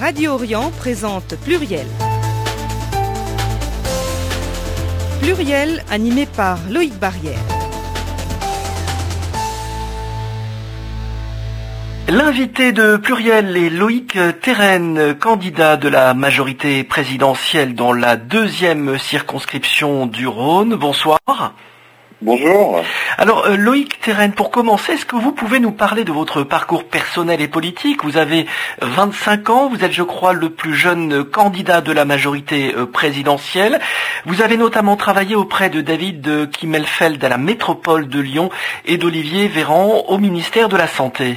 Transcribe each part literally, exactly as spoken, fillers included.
Radio Orient présente Pluriel. Pluriel animé par Loïc Barrière. L'invité de Pluriel est Loïc Théraine, candidat de la majorité présidentielle dans la deuxième circonscription du Rhône. Bonsoir. Bonjour. Alors euh, Loïc Théraine, pour commencer, est-ce que vous pouvez nous parler de votre parcours personnel et politique ? Vous avez vingt-cinq ans, vous êtes je crois le plus jeune candidat de la majorité euh, présidentielle. Vous avez notamment travaillé auprès de David Kimmelfeld à la métropole de Lyon et d'Olivier Véran au ministère de la Santé.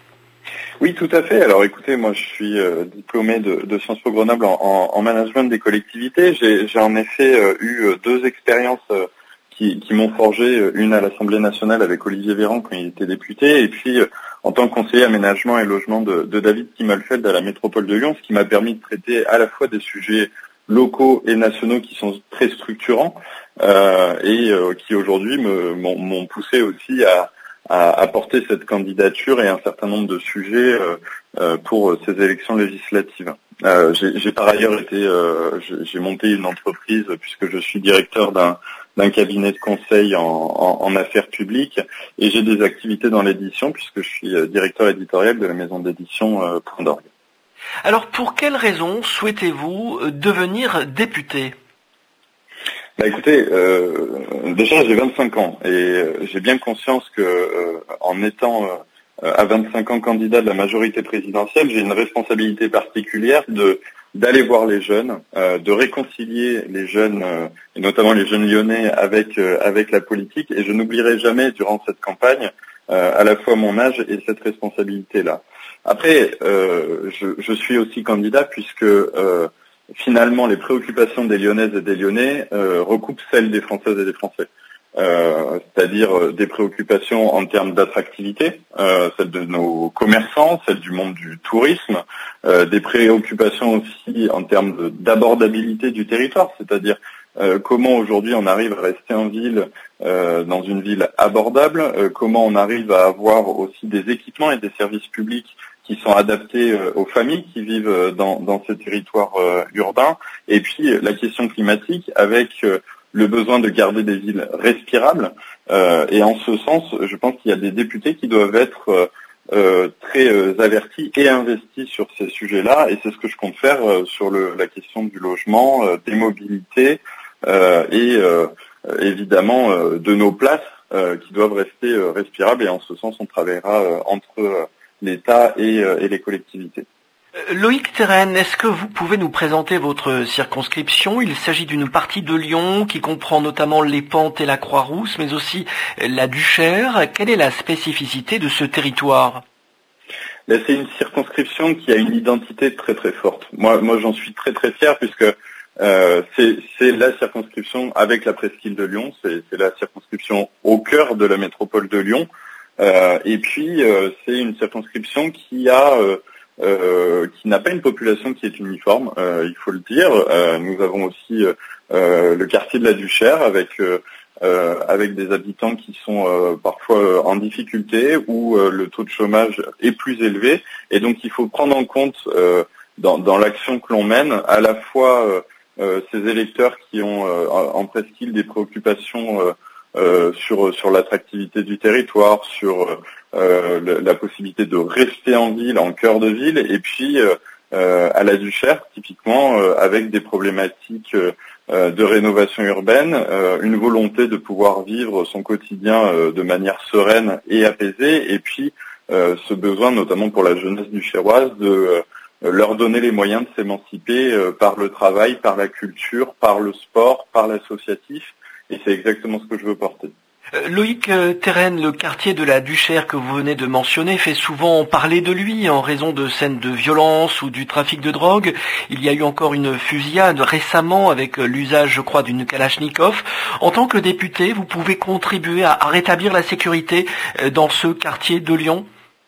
Oui, tout à fait. Alors écoutez, moi je suis euh, diplômé de, de Sciences Po Grenoble en, en, en management des collectivités. J'ai, j'ai en effet euh, eu deux expériences euh, qui, qui m'ont forgé, une à l'Assemblée nationale avec Olivier Véran quand il était député, et puis euh, en tant que conseiller aménagement et logement de, de David Kimmelfeld à la métropole de Lyon, ce qui m'a permis de traiter à la fois des sujets locaux et nationaux qui sont très structurants euh, et euh, qui aujourd'hui me, m'ont, m'ont poussé aussi à à apporter cette candidature et un certain nombre de sujets euh, euh, pour ces élections législatives. Euh, j'ai, j'ai par ailleurs été, euh, j'ai, j'ai monté une entreprise puisque je suis directeur d'un, d'un cabinet de conseil en, en, en affaires publiques et j'ai des activités dans l'édition puisque je suis directeur éditorial de la maison d'édition euh, Point d'Orgue. Alors pour quelles raisons souhaitez-vous devenir député ? Bah écoutez, euh, déjà j'ai vingt-cinq ans et euh, j'ai bien conscience que euh, en étant euh, à vingt-cinq ans candidat de la majorité présidentielle, j'ai une responsabilité particulière de d'aller voir les jeunes, euh, de réconcilier les jeunes euh, et notamment les jeunes lyonnais avec euh, avec la politique, et je n'oublierai jamais durant cette campagne euh, à la fois mon âge et cette responsabilité-là. Après, euh, je, je suis aussi candidat puisque euh, finalement, les préoccupations des Lyonnaises et des Lyonnais euh, recoupent celles des Françaises et des Français. Euh, c'est-à-dire euh, des préoccupations en termes d'attractivité, euh, celles de nos commerçants, celles du monde du tourisme, euh, des préoccupations aussi en termes de, d'abordabilité du territoire, c'est-à-dire euh, comment aujourd'hui on arrive à rester en ville, euh, dans une ville abordable, euh, comment on arrive à avoir aussi des équipements et des services publics qui sont adaptés euh, aux familles qui vivent euh, dans, dans ces territoires euh, urbains, et puis euh, la question climatique avec euh, le besoin de garder des villes respirables. Euh, et en ce sens, je pense qu'il y a des députés qui doivent être euh, euh, très euh, avertis et investis sur ces sujets-là, et c'est ce que je compte faire euh, sur le, la question du logement, euh, des mobilités euh, et euh, évidemment euh, de nos places euh, qui doivent rester euh, respirables, et en ce sens on travaillera euh, entre euh, l'État et, euh, et les collectivités. Loïc Théraine, est-ce que vous pouvez nous présenter votre circonscription ? Il s'agit d'une partie de Lyon qui comprend notamment les Pentes et la Croix-Rousse, mais aussi la Duchère. Quelle est la spécificité de ce territoire ? Ben, c'est une circonscription qui a une identité très très forte. Moi, moi j'en suis très très fier puisque euh, c'est, c'est la circonscription avec la presqu'île de Lyon, c'est, c'est la circonscription au cœur de la métropole de Lyon. Euh, et puis euh, c'est une circonscription qui a euh, euh, qui n'a pas une population qui est uniforme, euh, il faut le dire. Euh, nous avons aussi euh, le quartier de la Duchère avec euh, euh, avec des habitants qui sont euh, parfois en difficulté, où euh, le taux de chômage est plus élevé, et donc il faut prendre en compte euh, dans, dans l'action que l'on mène à la fois euh, euh, ces électeurs qui ont euh, en presqu'île des préoccupations euh, Euh, sur sur l'attractivité du territoire, sur euh, le, la possibilité de rester en ville, en cœur de ville, et puis euh, euh, à la Duchère, typiquement, euh, avec des problématiques euh, de rénovation urbaine, euh, une volonté de pouvoir vivre son quotidien euh, de manière sereine et apaisée, et puis euh, ce besoin, notamment pour la jeunesse duchéroise, de euh, leur donner les moyens de s'émanciper euh, par le travail, par la culture, par le sport, par l'associatif. Et c'est exactement ce que je veux porter. Euh, Loïc euh, Théraine, le quartier de la Duchère que vous venez de mentionner fait souvent parler de lui en raison de scènes de violence ou du trafic de drogue. Il y a eu encore une fusillade récemment avec euh, l'usage, je crois, d'une Kalachnikov. En tant que député, vous pouvez contribuer à, à rétablir la sécurité euh, dans ce quartier de Lyon ?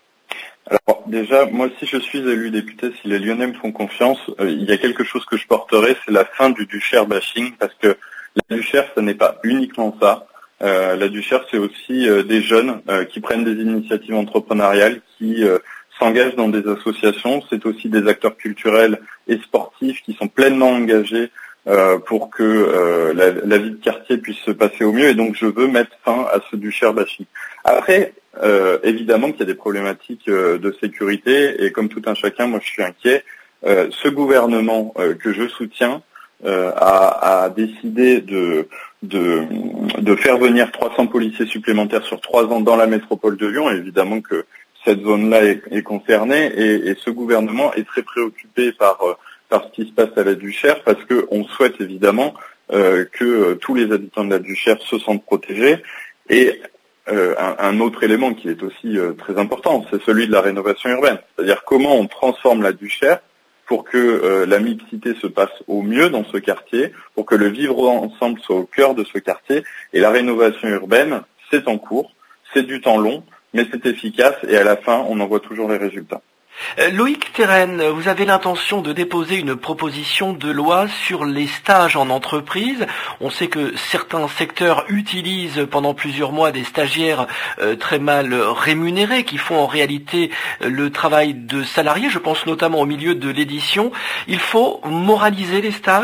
Alors déjà, moi si je suis élu député, si les Lyonnais me font confiance, euh, il y a quelque chose que je porterai, c'est la fin du Duchère bashing, parce que la Duchère, ce n'est pas uniquement ça. Euh, la Duchère, c'est aussi euh, des jeunes euh, qui prennent des initiatives entrepreneuriales, qui euh, s'engagent dans des associations. C'est aussi des acteurs culturels et sportifs qui sont pleinement engagés euh, pour que euh, la, la vie de quartier puisse se passer au mieux. Et donc, je veux mettre fin à ce ducher bashing. Après, euh, évidemment qu'il y a des problématiques euh, de sécurité. Et comme tout un chacun, moi, je suis inquiet. Euh, ce gouvernement euh, que je soutiens euh, a, a décidé de, de, de faire venir trois cents policiers supplémentaires sur trois ans dans la métropole de Lyon. Et évidemment que cette zone-là est, est concernée et, et ce gouvernement est très préoccupé par, par ce qui se passe à la Duchère parce qu'on souhaite évidemment euh, que euh, tous les habitants de la Duchère se sentent protégés. Et euh, un, un autre élément qui est aussi euh, très important, c'est celui de la rénovation urbaine. C'est-à-dire comment on transforme la Duchère pour que euh, la mixité se passe au mieux dans ce quartier, pour que le vivre ensemble soit au cœur de ce quartier. Et la rénovation urbaine, c'est en cours, c'est du temps long, mais c'est efficace et à la fin, on en voit toujours les résultats. Euh, Loïc Théraine, vous avez l'intention de déposer une proposition de loi sur les stages en entreprise. On sait que certains secteurs utilisent pendant plusieurs mois des stagiaires euh, très mal rémunérés qui font en réalité euh, le travail de salariés. Je pense notamment au milieu de l'édition. Il faut moraliser les stages ?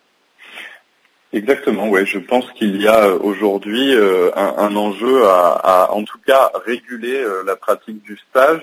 Exactement, ouais. Je pense qu'il y a aujourd'hui euh, un, un enjeu à, à, en tout cas, réguler euh, la pratique du stage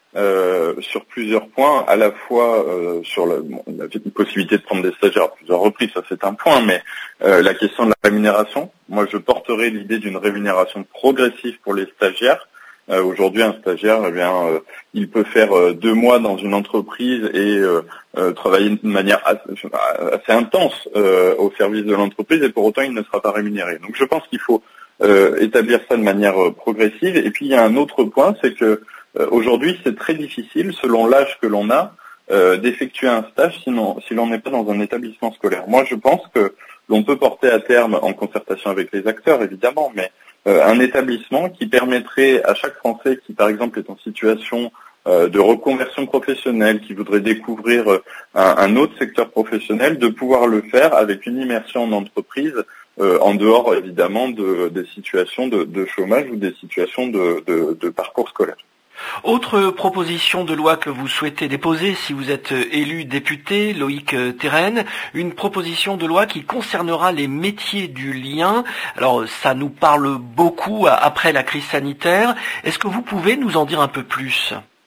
euh, sur plusieurs points, à la fois euh, sur la, bon, la possibilité de prendre des stagiaires à plusieurs reprises, ça c'est un point, mais euh, la question de la rémunération. Moi, je porterai l'idée d'une rémunération progressive pour les stagiaires. Euh, aujourd'hui, un stagiaire, eh bien, euh, il peut faire euh, deux mois dans une entreprise et euh, euh, travailler de manière assez, assez intense euh, au service de l'entreprise et pour autant, il ne sera pas rémunéré. Donc, je pense qu'il faut euh, établir ça de manière euh, progressive. Et puis, il y a un autre point, c'est que euh, aujourd'hui, c'est très difficile, selon l'âge que l'on a, euh, d'effectuer un stage sinon, si l'on n'est pas dans un établissement scolaire. Moi, je pense que l'on peut porter à terme, en concertation avec les acteurs, évidemment, mais Euh, un établissement qui permettrait à chaque Français qui, par exemple, est en situation euh, de reconversion professionnelle, qui voudrait découvrir euh, un, un autre secteur professionnel, de pouvoir le faire avec une immersion en entreprise, euh, en dehors, évidemment, de, des situations de, de chômage ou des situations de, de, de parcours scolaire. Autre proposition de loi que vous souhaitez déposer si vous êtes élu député, Loïc Théraine, une proposition de loi qui concernera les métiers du lien. Alors ça nous parle beaucoup après la crise sanitaire. Est-ce que vous pouvez nous en dire un peu plus ?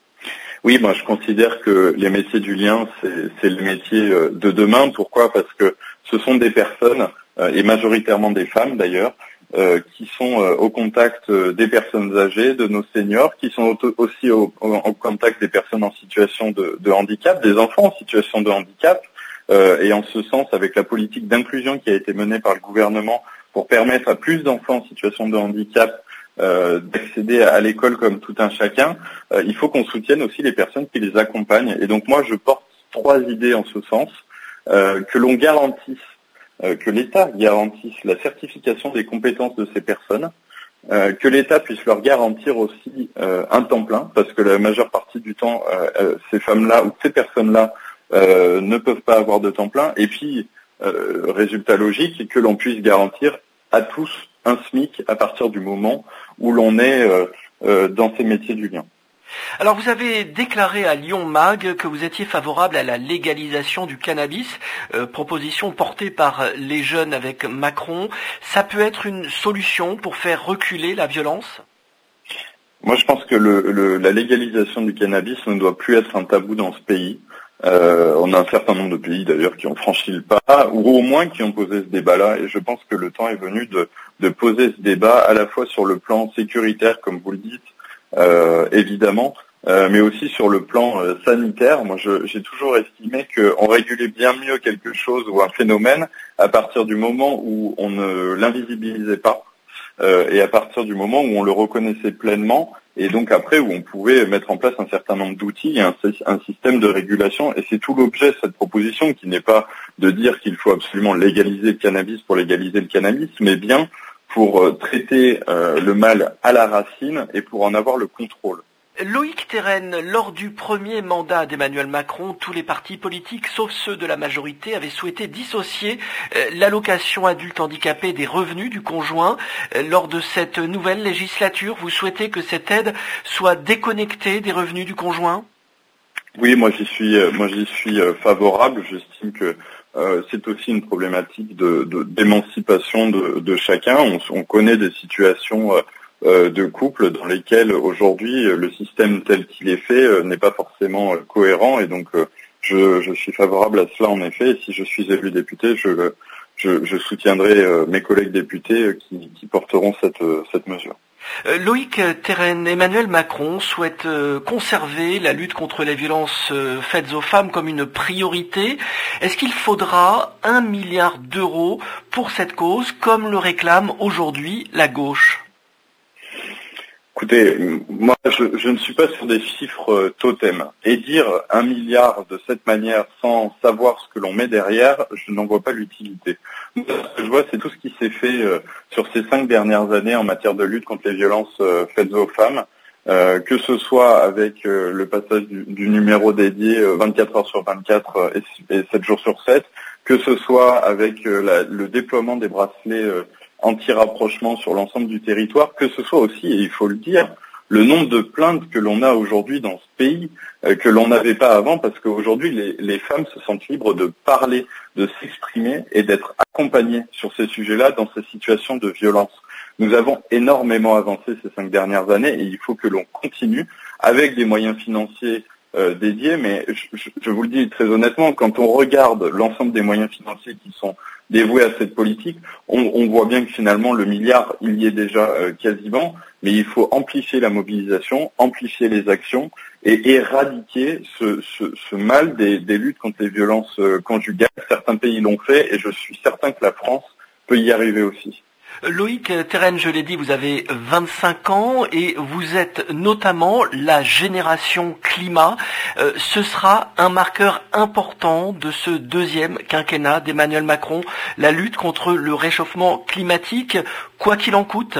Oui, moi je considère que les métiers du lien, c'est, c'est les métiers de demain. Pourquoi ? Parce que ce sont des personnes, et majoritairement des femmes d'ailleurs, Euh, qui sont euh, au contact euh, des personnes âgées, de nos seniors, qui sont au, aussi au, au, au contact des personnes en situation de, de handicap, des enfants en situation de handicap, euh, et en ce sens, avec la politique d'inclusion qui a été menée par le gouvernement pour permettre à plus d'enfants en situation de handicap euh, d'accéder à l'école comme tout un chacun, euh, il faut qu'on soutienne aussi les personnes qui les accompagnent. Et donc moi, je porte trois idées en ce sens, euh, que l'on garantisse que l'État garantisse la certification des compétences de ces personnes, euh, que l'État puisse leur garantir aussi euh, un temps plein, parce que la majeure partie du temps, euh, euh, ces femmes-là ou ces personnes-là euh, ne peuvent pas avoir de temps plein, et puis, euh, résultat logique, que l'on puisse garantir à tous un SMIC à partir du moment où l'on est euh, euh, dans ces métiers du lien. Alors vous avez déclaré à Lyon Mag que vous étiez favorable à la légalisation du cannabis, euh, proposition portée par les jeunes avec Macron. Ça peut être une solution pour faire reculer la violence ? Moi je pense que le, le, la légalisation du cannabis ne doit plus être un tabou dans ce pays. Euh, on a un certain nombre de pays d'ailleurs qui ont franchi le pas, ou au moins qui ont posé ce débat-là, et je pense que le temps est venu de, de poser ce débat à la fois sur le plan sécuritaire, comme vous le dites, Euh, évidemment, euh, mais aussi sur le plan euh, sanitaire. Moi, je, j'ai toujours estimé qu'on régulait bien mieux quelque chose ou un phénomène à partir du moment où on ne l'invisibilisait pas euh, et à partir du moment où on le reconnaissait pleinement et donc après où on pouvait mettre en place un certain nombre d'outils et un, un système de régulation. Et c'est tout l'objet de cette proposition, qui n'est pas de dire qu'il faut absolument légaliser le cannabis pour légaliser le cannabis, mais bien pour traiter euh, le mal à la racine et pour en avoir le contrôle. Loïc Terren, lors du premier mandat d'Emmanuel Macron, tous les partis politiques, sauf ceux de la majorité, avaient souhaité dissocier l'allocation adulte handicapé des revenus du conjoint. Lors de cette nouvelle législature, vous souhaitez que cette aide soit déconnectée des revenus du conjoint ? Oui, moi j'y suis, moi j'y suis favorable. J'estime que euh, c'est aussi une problématique de, de, d'émancipation de, de chacun. On, on connaît des situations euh, Euh, de couples dans lesquels aujourd'hui le système tel qu'il est fait euh, n'est pas forcément euh, cohérent, et donc euh, je, je suis favorable à cela en effet. Et si je suis élu député, je, je, je soutiendrai euh, mes collègues députés euh, qui, qui porteront cette, euh, cette mesure. Euh, Loïc Terren, Emmanuel Macron souhaite euh, conserver la lutte contre les violences euh, faites aux femmes comme une priorité. Est-ce qu'il faudra un milliard d'euros pour cette cause, comme le réclame aujourd'hui la gauche ? Écoutez, moi je, je ne suis pas sur des chiffres totems, et dire un milliard de cette manière sans savoir ce que l'on met derrière, je n'en vois pas l'utilité. Ce que je vois, c'est tout ce qui s'est fait euh, sur ces cinq dernières années en matière de lutte contre les violences euh, faites aux femmes, euh, que ce soit avec euh, le passage du, du numéro dédié euh, vingt-quatre heures sur vingt-quatre euh, et, et sept jours sur sept, que ce soit avec euh, la, le déploiement des bracelets euh, anti-rapprochement sur l'ensemble du territoire, que ce soit aussi, et il faut le dire, le nombre de plaintes que l'on a aujourd'hui dans ce pays, euh, que l'on n'avait pas avant, parce qu'aujourd'hui les, les femmes se sentent libres de parler, de s'exprimer et d'être accompagnées sur ces sujets-là dans ces situations de violence. Nous avons énormément avancé ces cinq dernières années et il faut que l'on continue avec des moyens financiers euh, dédiés, mais je, je, je vous le dis très honnêtement, quand on regarde l'ensemble des moyens financiers qui sont dévoués à cette politique, on, on voit bien que finalement le milliard, il y est déjà euh, quasiment, mais il faut amplifier la mobilisation, amplifier les actions et éradiquer ce, ce, ce mal des, des luttes contre les violences euh, conjugales. Certains pays l'ont fait et je suis certain que la France peut y arriver aussi. Loïc Terren, je l'ai dit, vous avez vingt-cinq ans et vous êtes notamment la génération climat. Euh, ce sera un marqueur important de ce deuxième quinquennat d'Emmanuel Macron, la lutte contre le réchauffement climatique, quoi qu'il en coûte.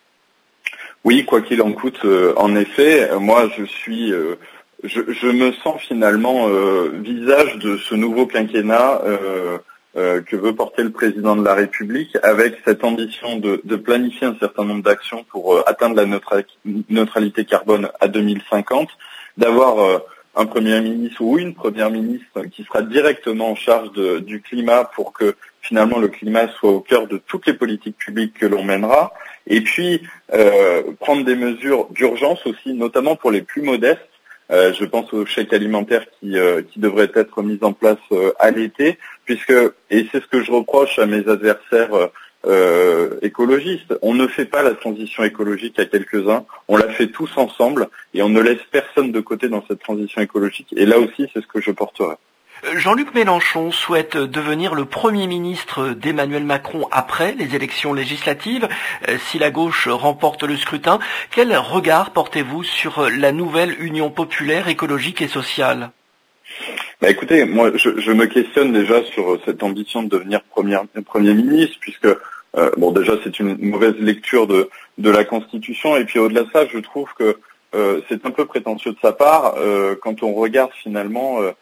Oui, quoi qu'il en coûte, euh, en effet, moi je suis, euh, je, je me sens finalement euh, visage de ce nouveau quinquennat euh, Euh, que veut porter le président de la République, avec cette ambition de, de planifier un certain nombre d'actions pour euh, atteindre la neutra- neutralité carbone à deux mille cinquante, d'avoir euh, un Premier ministre ou une Première ministre qui sera directement en charge de, du climat pour que finalement le climat soit au cœur de toutes les politiques publiques que l'on mènera, et puis euh, prendre des mesures d'urgence aussi, notamment pour les plus modestes. Euh, je pense au chèque alimentaire qui, euh, qui devrait être mis en place euh, à l'été, puisque, et c'est ce que je reproche à mes adversaires euh, écologistes, on ne fait pas la transition écologique à quelques-uns, on la fait tous ensemble et on ne laisse personne de côté dans cette transition écologique. Et là aussi, c'est ce que je porterai. Jean-Luc Mélenchon souhaite devenir le Premier ministre d'Emmanuel Macron après les élections législatives. Si la gauche remporte le scrutin, quel regard portez-vous sur la nouvelle Union populaire écologique et sociale ? Bah écoutez, moi je, je me questionne déjà sur cette ambition de devenir premier, premier ministre, puisque euh, bon déjà c'est une mauvaise lecture de, de la Constitution, et puis au-delà de ça, je trouve que euh, c'est un peu prétentieux de sa part euh, quand on regarde finalement euh,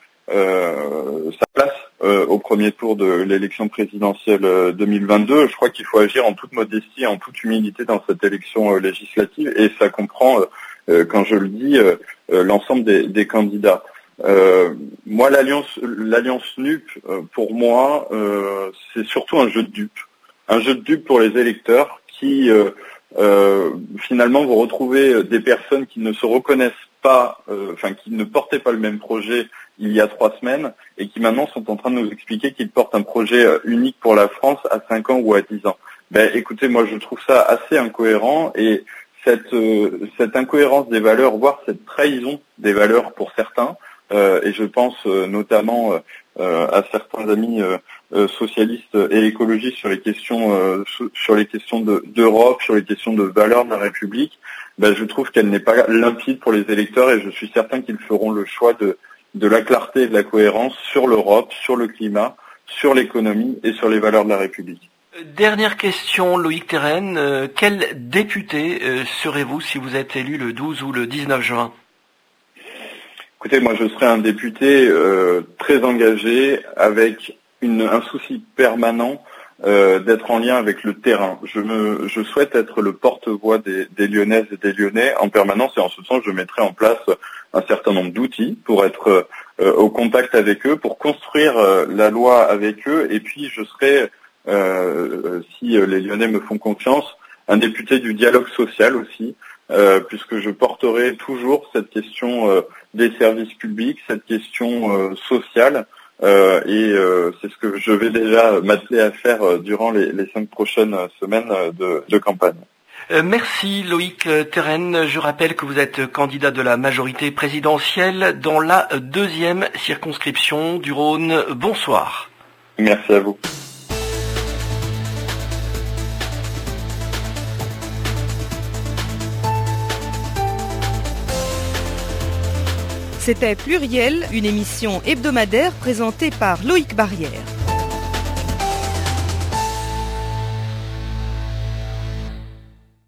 Euh, sa place euh, au premier tour de l'élection présidentielle euh, deux mille vingt-deux. Je crois qu'il faut agir en toute modestie, en toute humilité dans cette élection euh, législative, et ça comprend, euh, quand je le dis, euh, euh, l'ensemble des, des candidats. Euh, moi, l'alliance, l'alliance N U P, euh, pour moi, euh, c'est surtout un jeu de dupes, un jeu de dupes pour les électeurs qui, euh, euh, finalement, vont retrouver des personnes qui ne se reconnaissent pas, euh, enfin, qui ne portaient pas le même projet il y a trois semaines et qui maintenant sont en train de nous expliquer qu'ils portent un projet unique pour la France à cinq ans ou à dix ans. Ben, écoutez, moi je trouve ça assez incohérent, et cette, euh, cette incohérence des valeurs, voire cette trahison des valeurs pour certains, euh, et je pense euh, notamment euh, à certains amis euh, euh, socialistes et écologistes sur les questions, euh, sur les questions de, d'Europe, sur les questions de valeurs de la République, ben, je trouve qu'elle n'est pas limpide pour les électeurs, et je suis certain qu'ils feront le choix de de la clarté et de la cohérence sur l'Europe, sur le climat, sur l'économie et sur les valeurs de la République. Dernière question, Loïc Terren. Euh, quel député euh, serez-vous si vous êtes élu le douze ou le dix-neuf juin? Écoutez, moi je serai un député euh, très engagé, avec une, un souci permanent euh, d'être en lien avec le terrain. Je, me, je souhaite être le porte-voix des, des Lyonnaises et des Lyonnais en permanence, et en ce sens je mettrai en place un certain nombre d'outils pour être euh, au contact avec eux, pour construire euh, la loi avec eux, et puis je serai, euh, si les Lyonnais me font confiance, un député du dialogue social aussi, euh, puisque je porterai toujours cette question euh, des services publics, cette question euh, sociale, euh, et euh, c'est ce que je vais déjà m'atteler à faire euh, durant les, les cinq prochaines semaines de, de campagne. Euh, merci Loïc Terren. Je rappelle que vous êtes candidat de la majorité présidentielle dans la deuxième circonscription du Rhône. Bonsoir. Merci à vous. C'était Pluriel, une émission hebdomadaire présentée par Loïc Barrière.